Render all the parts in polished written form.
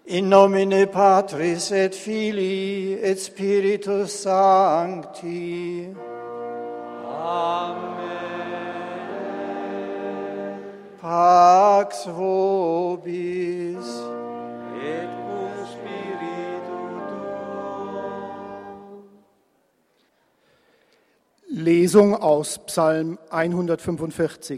In nomine Patris et Filii et Spiritus Sancti. Amen. Pax vobis. Et cum spiritu tuo. Lesung aus Psalm 145.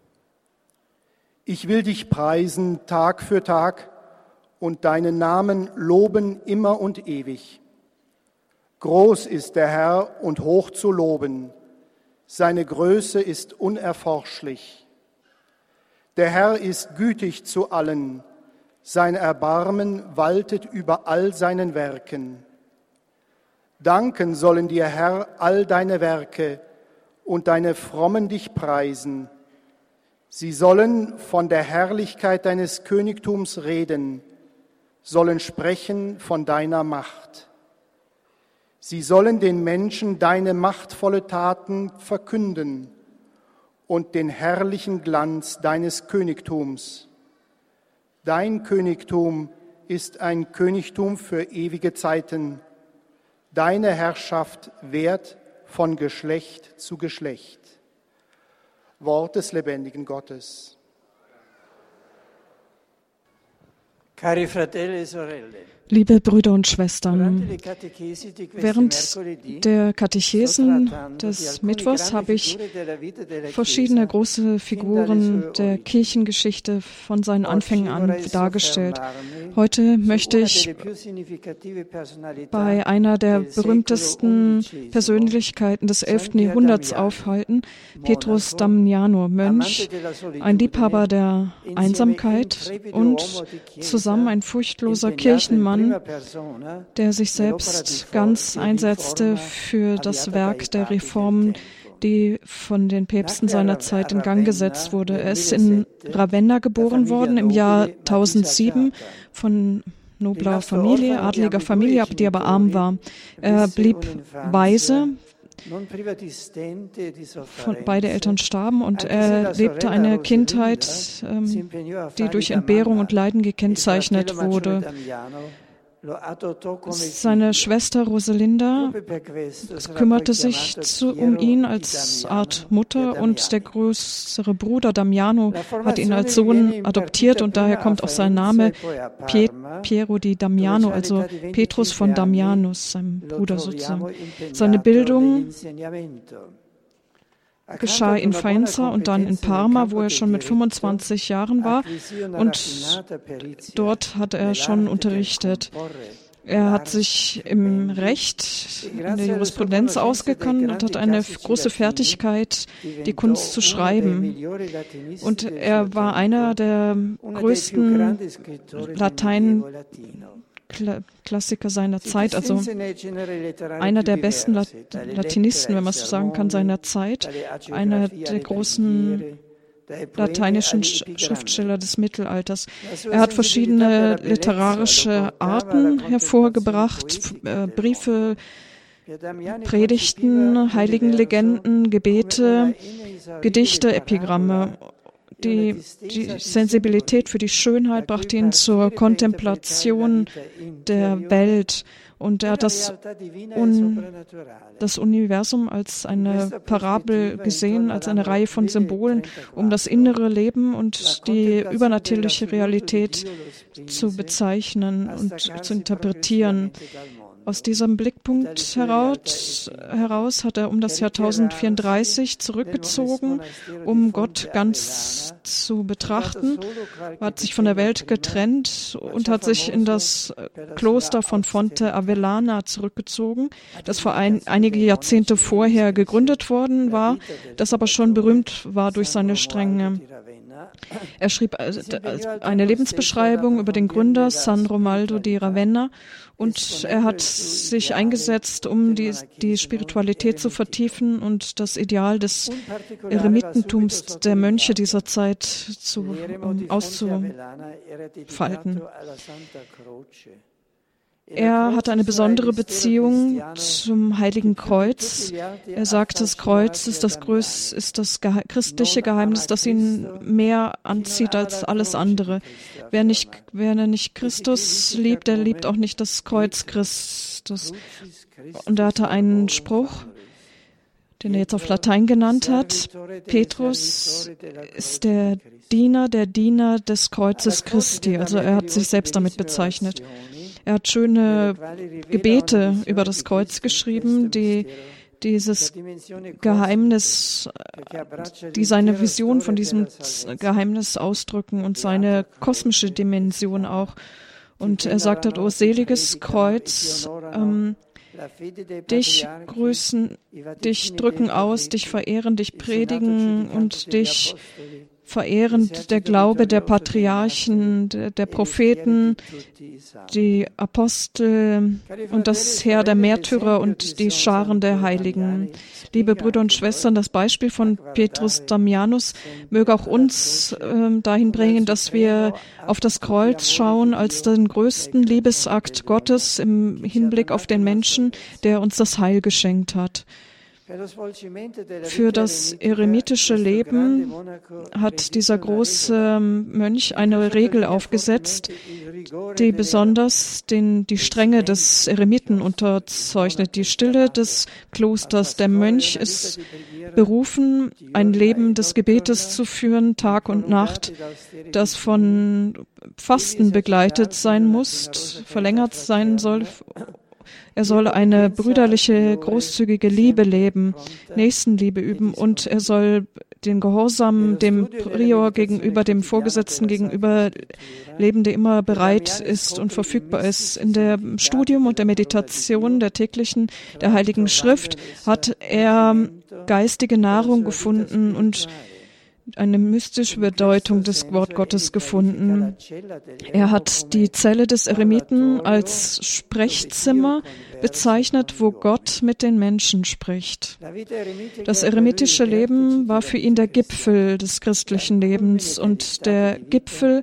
Ich will dich preisen Tag für Tag und deinen Namen loben immer und ewig. Groß ist der Herr und hoch zu loben. Seine Größe ist unerforschlich. Der Herr ist gütig zu allen. Sein Erbarmen waltet über all seinen Werken. Danken sollen dir, Herr, all deine Werke und deine Frommen dich preisen. Sie sollen von der Herrlichkeit deines Königtums reden, sollen sprechen von deiner Macht. Sie sollen den Menschen deine machtvolle Taten verkünden und den herrlichen Glanz deines Königtums. Dein Königtum ist ein Königtum für ewige Zeiten. Deine Herrschaft währt von Geschlecht zu Geschlecht. Wort des lebendigen Gottes. Cari fratelli e sorelle. Liebe Brüder und Schwestern, während der Katechesen des Mittwochs habe ich verschiedene große Figuren der Kirchengeschichte von seinen Anfängen an dargestellt. Heute möchte ich bei einer der berühmtesten Persönlichkeiten des 11. Jahrhunderts aufhalten, Petrus Damiano, Mönch, ein Liebhaber der Einsamkeit und zusammen ein furchtloser Kirchenmann, der sich selbst ganz einsetzte für das Werk der Reformen, die von den Päpsten seiner Zeit in Gang gesetzt wurde. Er ist in Ravenna geboren worden im Jahr 1007 von nobler Familie, adliger Familie, die aber arm war. Er blieb Waise. Beide Eltern starben und er lebte eine Kindheit, die durch Entbehrung und Leiden gekennzeichnet wurde. Seine Schwester Rosalinda kümmerte sich um ihn als Art Mutter und der größere Bruder Damiano hat ihn als Sohn adoptiert und daher kommt auch sein Name Piero di Damiano, also Petrus von Damianus, sein Bruder sozusagen. Seine Bildung geschah in Faenza und dann in Parma, wo er schon mit 25 Jahren war und dort hat er schon unterrichtet. Er hat sich im Recht, in der Jurisprudenz ausgekannt und hat eine große Fertigkeit, die Kunst zu schreiben. Und er war einer der größten Klassiker seiner Zeit, also einer der besten Latinisten, wenn man so sagen kann, seiner Zeit, einer der großen lateinischen Schriftsteller des Mittelalters. Er hat verschiedene literarische Arten hervorgebracht, Briefe, Predigten, Heiligenlegenden, Gebete, Gedichte, Epigramme. Die Sensibilität für die Schönheit brachte ihn zur Kontemplation der Welt und er hat das Universum als eine Parabel gesehen, als eine Reihe von Symbolen, um das innere Leben und die übernatürliche Realität zu bezeichnen und zu interpretieren. Aus diesem Blickpunkt heraus hat er um das Jahr 1034 zurückgezogen, um Gott ganz zu betrachten. Er hat sich von der Welt getrennt und hat sich in das Kloster von Fonte Avellana zurückgezogen, das vor einige Jahrzehnte vorher gegründet worden war, das aber schon berühmt war durch seine Strenge. Er schrieb eine Lebensbeschreibung über den Gründer San Romualdo di Ravenna und er hat sich eingesetzt, um die Spiritualität zu vertiefen und das Ideal des Eremitentums der Mönche dieser Zeit auszufalten. Er hatte eine besondere Beziehung zum Heiligen Kreuz. Er sagt, das Kreuz ist das christliche Geheimnis, das ihn mehr anzieht als alles andere. Wer nicht Christus liebt, der liebt auch nicht das Kreuz Christus. Und er hatte einen Spruch, den er jetzt auf Latein genannt hat. Petrus ist der Diener des Kreuzes Christi. Also er hat sich selbst damit bezeichnet. Er hat schöne Gebete über das Kreuz geschrieben, die dieses Geheimnis, die seine Vision von diesem Geheimnis ausdrücken und seine kosmische Dimension auch. Und er sagt dort, o seliges Kreuz, dich grüßen, dich drücken aus, dich verehren, dich predigen und dich verehren der Glaube der Patriarchen, der Propheten, die Apostel und das Heer der Märtyrer und die Scharen der Heiligen. Liebe Brüder und Schwestern, das Beispiel von Petrus Damianus möge auch uns dahin bringen, dass wir auf das Kreuz schauen als den größten Liebesakt Gottes im Hinblick auf den Menschen, der uns das Heil geschenkt hat. Für das eremitische Leben hat dieser große Mönch eine Regel aufgesetzt, die besonders die Strenge des Eremiten unterzeichnet. Die Stille des Klosters. Der Mönch ist berufen, ein Leben des Gebetes zu führen, Tag und Nacht, das von Fasten begleitet sein muss, verlängert sein soll. Er soll eine brüderliche, großzügige Liebe leben, Nächstenliebe üben und er soll den Gehorsam dem Prior gegenüber, dem Vorgesetzten gegenüber leben, der immer bereit ist und verfügbar ist. In dem Studium und der Meditation der täglichen, der Heiligen Schrift hat er geistige Nahrung gefunden und eine mystische Bedeutung des Wort Gottes gefunden. Er hat die Zelle des Eremiten als Sprechzimmer bezeichnet, wo Gott mit den Menschen spricht. Das eremitische Leben war für ihn der Gipfel des christlichen Lebens und der Gipfel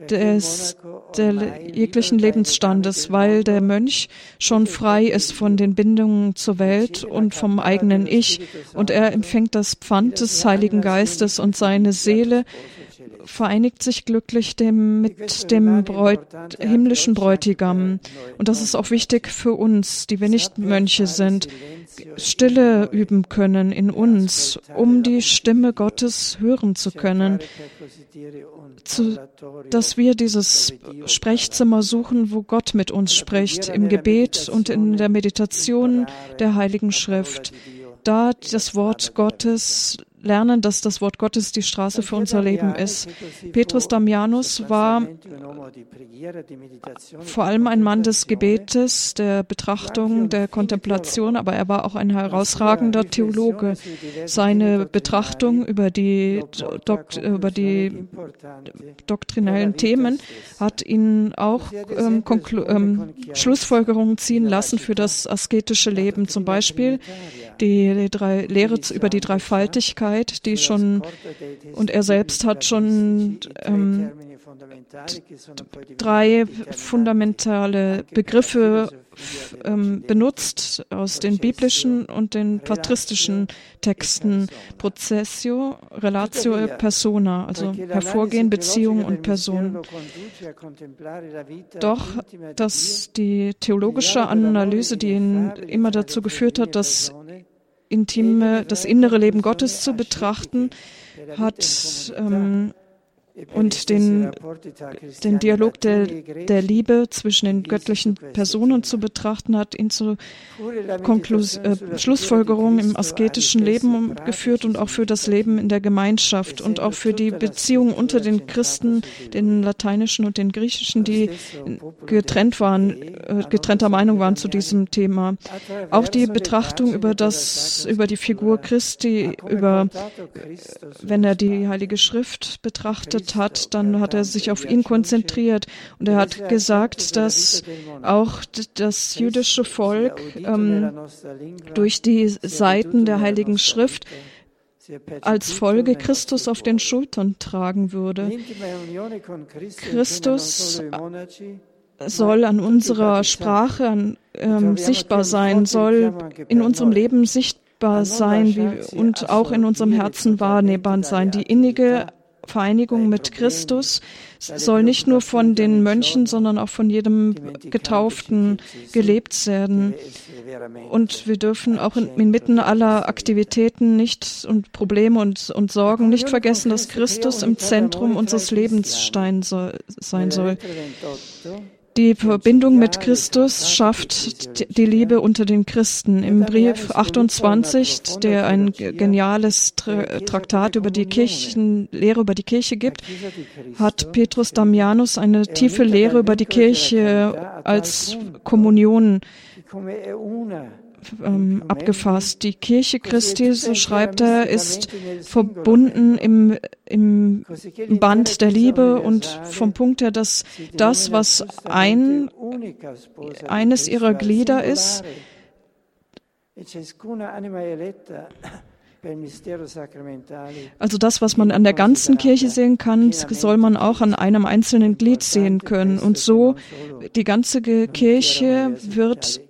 der jeglichen Lebensstandes, weil der Mönch schon frei ist von den Bindungen zur Welt und vom eigenen Ich und er empfängt das Pfand des Heiligen Geistes und seine Seele vereinigt sich glücklich mit dem himmlischen Bräutigam. Und das ist auch wichtig für uns, die wir nicht Mönche sind, Stille üben können in uns, um die Stimme Gottes hören zu können, dass wir dieses Sprechzimmer suchen, wo Gott mit uns spricht, im Gebet und in der Meditation der Heiligen Schrift. Da das Wort Gottes lernen, dass das Wort Gottes die Straße für unser Leben ist. Petrus Damianus war vor allem ein Mann des Gebetes, der Betrachtung, der Kontemplation, aber er war auch ein herausragender Theologe. Seine Betrachtung über die doktrinellen Themen hat ihn auch Schlussfolgerungen ziehen lassen für das asketische Leben. Zum Beispiel die Lehre über die Dreifaltigkeit, und er selbst hat schon drei fundamentale Begriffe benutzt aus den biblischen und den patristischen Texten. Processio, Relatio, Persona, also Hervorgehen, Beziehung und Person. Doch, dass die theologische Analyse, die ihn immer dazu geführt hat, das innere Leben Gottes zu betrachten, hat und den Dialog der Liebe zwischen den göttlichen Personen zu betrachten, hat ihn zu Schlussfolgerungen im asketischen Leben geführt und auch für das Leben in der Gemeinschaft und auch für die Beziehungen unter den Christen, den lateinischen und den griechischen, die getrennter Meinung waren zu diesem Thema. Auch die Betrachtung über die Figur Christi, wenn er die Heilige Schrift betrachtet hat, dann hat er sich auf ihn konzentriert und er hat gesagt, dass auch das jüdische Volk durch die Seiten der Heiligen Schrift als Folge Christus auf den Schultern tragen würde. Christus soll an unserer Sprache sichtbar sein, soll in unserem Leben sichtbar sein und auch in unserem Herzen wahrnehmbar sein. Die innige Vereinigung mit Christus soll nicht nur von den Mönchen, sondern auch von jedem Getauften gelebt werden. Und wir dürfen auch inmitten aller Aktivitäten nicht und Probleme und Sorgen nicht vergessen, dass Christus im Zentrum unseres Lebens sein soll. Die Verbindung mit Christus schafft die Liebe unter den Christen. Im Brief 28, der ein geniales Traktat über die Lehre über die Kirche gibt, hat Petrus Damianus eine tiefe Lehre über die Kirche als Kommunion abgefasst. Die Kirche Christi, so schreibt er, ist verbunden im Band der Liebe und vom Punkt her, dass das, was eines ihrer Glieder ist, also das, was man an der ganzen Kirche sehen kann, soll man auch an einem einzelnen Glied sehen können. Und so die ganze Kirche wird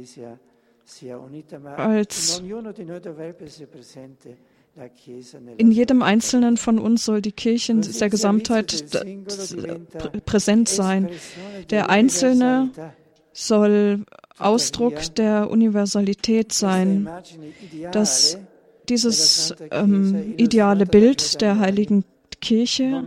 in jedem Einzelnen von uns soll die Kirche in der Gesamtheit präsent sein. Der Einzelne soll Ausdruck der Universalität sein. Dieses ideale Bild der heiligen Kirche,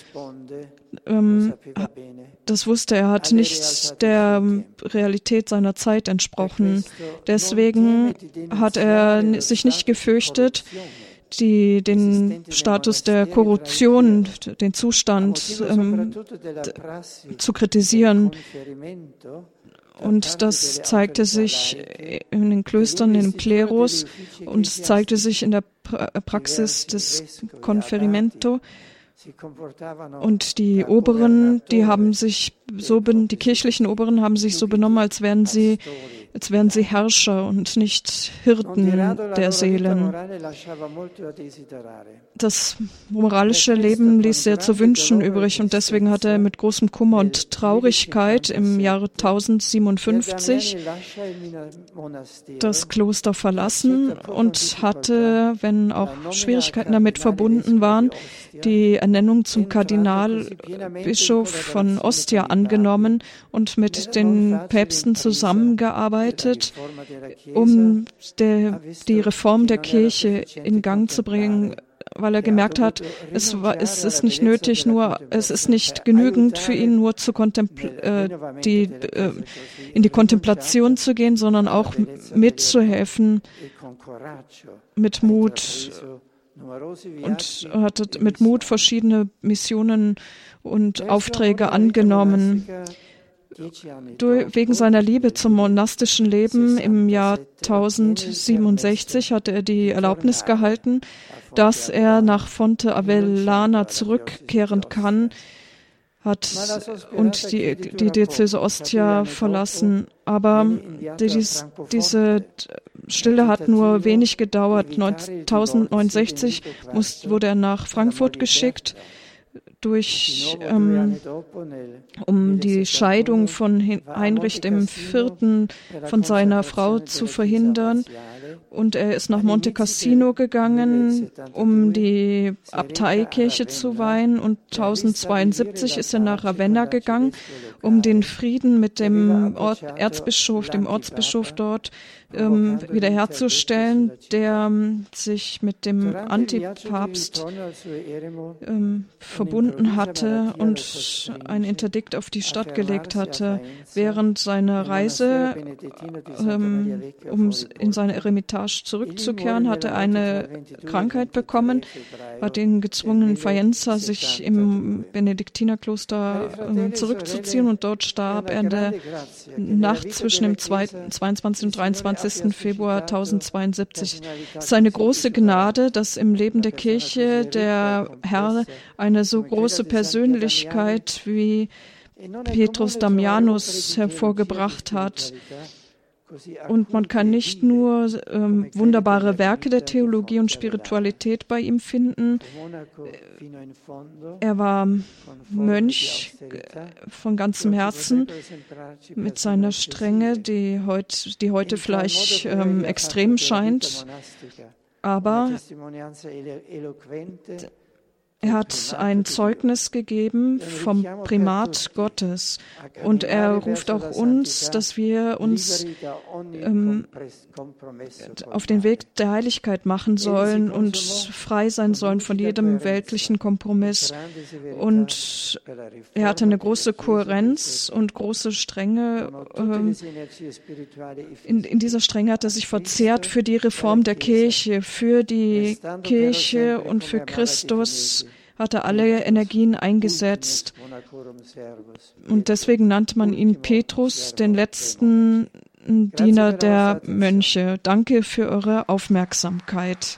das wusste er, hat nicht der Realität seiner Zeit entsprochen. Deswegen hat er sich nicht gefürchtet, den Status der Korruption, den Zustand zu kritisieren. Und das zeigte sich in den Klöstern, im Klerus, und es zeigte sich in der Praxis des Conferimento. Und die Oberen, die kirchlichen Oberen haben sich so benommen, als wären sie Herrscher und nicht Hirten der Seelen. Das moralische Leben ließ sehr zu wünschen übrig und deswegen hat er mit großem Kummer und Traurigkeit im Jahre 1057 das Kloster verlassen und hatte, wenn auch Schwierigkeiten damit verbunden waren, die Ernennung zum Kardinalbischof von Ostia angenommen und mit den Päpsten zusammengearbeitet, um die Reform der Kirche in Gang zu bringen, weil er gemerkt hat, es ist nicht nötig, es ist nicht genügend für ihn, nur in die Kontemplation zu gehen, sondern auch mitzuhelfen mit Mut. Und hat mit Mut verschiedene Missionen und Aufträge angenommen. Wegen seiner Liebe zum monastischen Leben im Jahr 1067 hatte er die Erlaubnis gehalten, dass er nach Fonte Avellana zurückkehren kann, und die Diözese Ostia verlassen. Aber diese Stille hat nur wenig gedauert. 1069 wurde er nach Frankfurt geschickt, um die Scheidung von Heinrich IV. Von seiner Frau zu verhindern. Und er ist nach Monte Cassino gegangen, um die Abteikirche zu weihen. Und 1072 ist er nach Ravenna gegangen, um den Frieden mit dem Ortsbischof dort wiederherzustellen, der sich mit dem Antipapst verbunden hatte und ein Interdikt auf die Stadt gelegt hatte. Während seiner Reise, um in seine Eremitage zurückzukehren, hatte er eine Krankheit bekommen, hat ihn gezwungen, in Faenza sich im Benediktinerkloster zurückzuziehen, und dort starb er in der Nacht zwischen dem 22. und 23. Februar 1072. Es ist eine große Gnade, dass im Leben der Kirche der Herr eine so große Persönlichkeit wie Petrus Damianus hervorgebracht hat. Und man kann nicht nur wunderbare Werke der Theologie und Spiritualität bei ihm finden. Er war Mönch von ganzem Herzen mit seiner Strenge, die heute vielleicht extrem scheint. Aber er hat ein Zeugnis gegeben vom Primat Gottes und er ruft auch uns, dass wir uns auf den Weg der Heiligkeit machen sollen und frei sein sollen von jedem weltlichen Kompromiss. Und er hatte eine große Kohärenz und große Strenge. In dieser Strenge hat er sich verzehrt für die Reform der Kirche, für die Kirche und für Christus. Hat er alle Energien eingesetzt. Und deswegen nannte man ihn Petrus, den letzten Diener der Mönche. Danke für eure Aufmerksamkeit.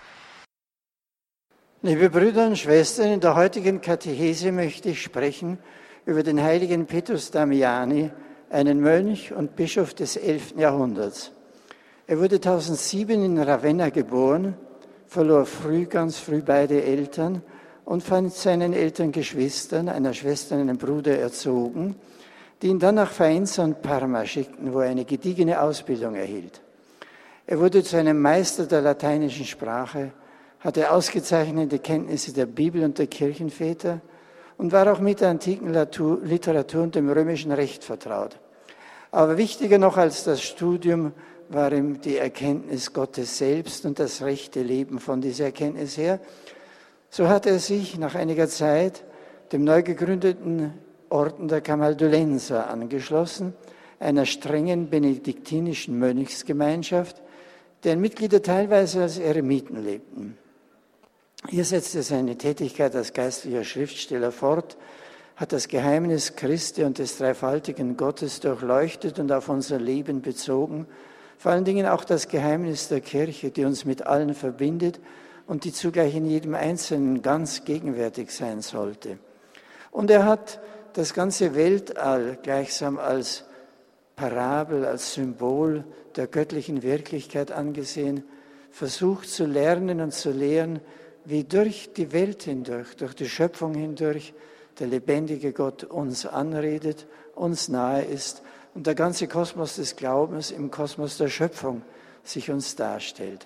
Liebe Brüder und Schwestern, in der heutigen Katechese möchte ich sprechen über den heiligen Petrus Damiani, einen Mönch und Bischof des 11. Jahrhunderts. Er wurde 1007 in Ravenna geboren, verlor ganz früh beide Eltern und von seinen älteren Geschwistern, einer Schwester und einem Bruder erzogen, die ihn dann nach Faenza und Parma schickten, wo er eine gediegene Ausbildung erhielt. Er wurde zu einem Meister der lateinischen Sprache, hatte ausgezeichnete Kenntnisse der Bibel und der Kirchenväter und war auch mit der antiken Literatur und dem römischen Recht vertraut. Aber wichtiger noch als das Studium war ihm die Erkenntnis Gottes selbst und das rechte Leben von dieser Erkenntnis her. So hat er sich nach einiger Zeit dem neu gegründeten Orden der Camaldulenser angeschlossen, einer strengen benediktinischen Mönchsgemeinschaft, deren Mitglieder teilweise als Eremiten lebten. Hier setzte er seine Tätigkeit als geistlicher Schriftsteller fort, hat das Geheimnis Christi und des dreifaltigen Gottes durchleuchtet und auf unser Leben bezogen, vor allen Dingen auch das Geheimnis der Kirche, die uns mit allen verbindet und die zugleich in jedem Einzelnen ganz gegenwärtig sein sollte. Und er hat das ganze Weltall gleichsam als Parabel, als Symbol der göttlichen Wirklichkeit angesehen, versucht zu lernen und zu lehren, wie durch die Welt hindurch, durch die Schöpfung hindurch, der lebendige Gott uns anredet, uns nahe ist und der ganze Kosmos des Glaubens im Kosmos der Schöpfung sich uns darstellt.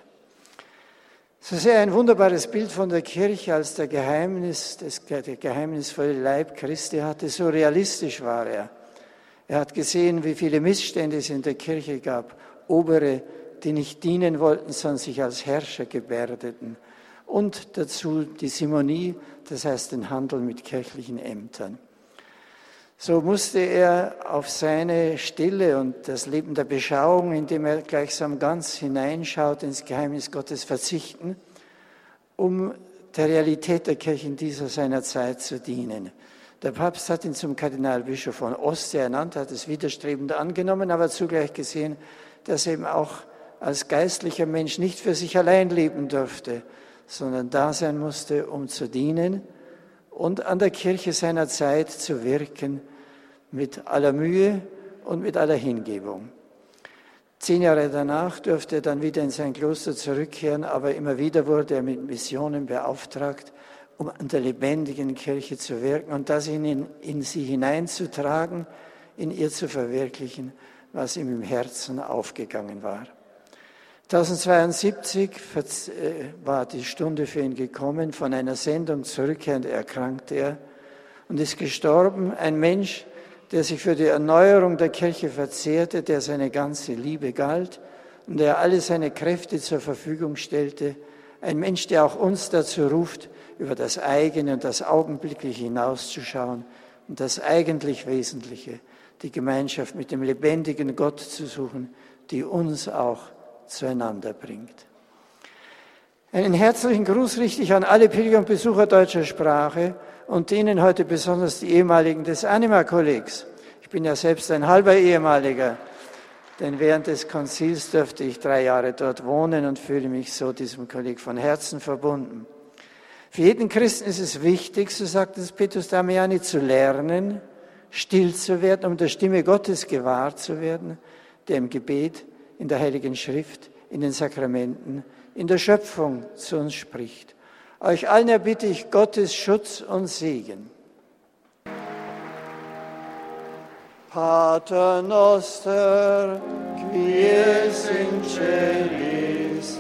So sehr ein wunderbares Bild von der Kirche als der geheimnisvolle Leib Christi hatte, so realistisch war er. Er hat gesehen, wie viele Missstände es in der Kirche gab, Obere, die nicht dienen wollten, sondern sich als Herrscher gebärdeten. Und dazu die Simonie, das heißt den Handel mit kirchlichen Ämtern. So musste er auf seine Stille und das Leben der Beschauung, indem er gleichsam ganz hineinschaut ins Geheimnis Gottes, verzichten, um der Realität der Kirche in dieser seiner Zeit zu dienen. Der Papst hat ihn zum Kardinalbischof von Ostia ernannt, hat es widerstrebend angenommen, aber zugleich gesehen, dass er eben auch als geistlicher Mensch nicht für sich allein leben durfte, sondern da sein musste, um zu dienen und an der Kirche seiner Zeit zu wirken mit aller Mühe und mit aller Hingebung. 10 Jahre danach durfte er dann wieder in sein Kloster zurückkehren, aber immer wieder wurde er mit Missionen beauftragt, um an der lebendigen Kirche zu wirken und das in sie hineinzutragen, in ihr zu verwirklichen, was ihm im Herzen aufgegangen war. 1072 war die Stunde für ihn gekommen, von einer Sendung zurückkehrend erkrankte er und ist gestorben, ein Mensch, der sich für die Erneuerung der Kirche verzehrte, der seine ganze Liebe galt und der alle seine Kräfte zur Verfügung stellte, ein Mensch, der auch uns dazu ruft, über das eigene und das Augenblickliche hinauszuschauen und das eigentlich Wesentliche, die Gemeinschaft mit dem lebendigen Gott zu suchen, die uns auch zueinander bringt. Einen herzlichen Gruß richte ich an alle Pilger und Besucher deutscher Sprache und denen heute besonders die ehemaligen des Anima-Kollegs. Ich bin ja selbst ein halber ehemaliger, denn während des Konzils durfte ich 3 Jahre dort wohnen und fühle mich so diesem Kolleg von Herzen verbunden. Für jeden Christen ist es wichtig, so sagt es Petrus Damiani, zu lernen, still zu werden, um der Stimme Gottes gewahr zu werden, der im Gebet in der Heiligen Schrift, in den Sakramenten, in der Schöpfung zu uns spricht. Euch allen erbitte ich Gottes Schutz und Segen. Pater noster, qui es in celis,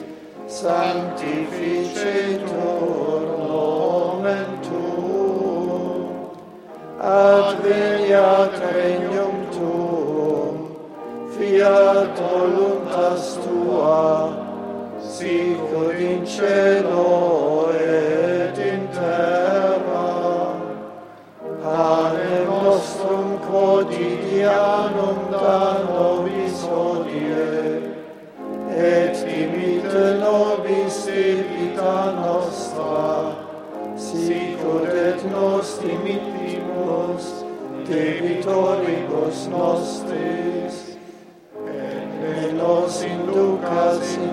sanctificetur nomen tuum, adveniat regnum tuum, fiat voluntas tua, sicut in cielo et in terra. Panem nostrum quotidianum da nobis hodie, et dimitte nobis debita nostra, sicut et nos dimittimus debitoribus nostris, et ne nos inducas in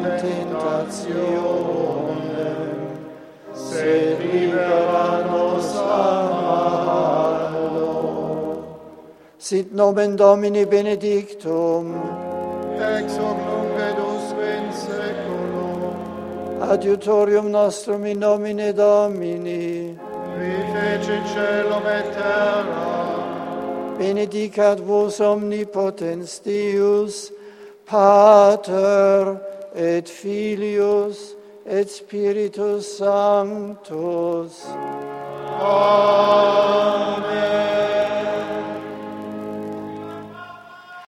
tentationem, sed libera nos a malo. Sit nomen Domini benedictum, ex hoc nunc et usque in saeculum. Adiutorium nostrum in nomine Domini, Qui feci celum et terra. benedicat vos omnipotens Deus, Pater et Filius et Spiritus Sanctus. Amen.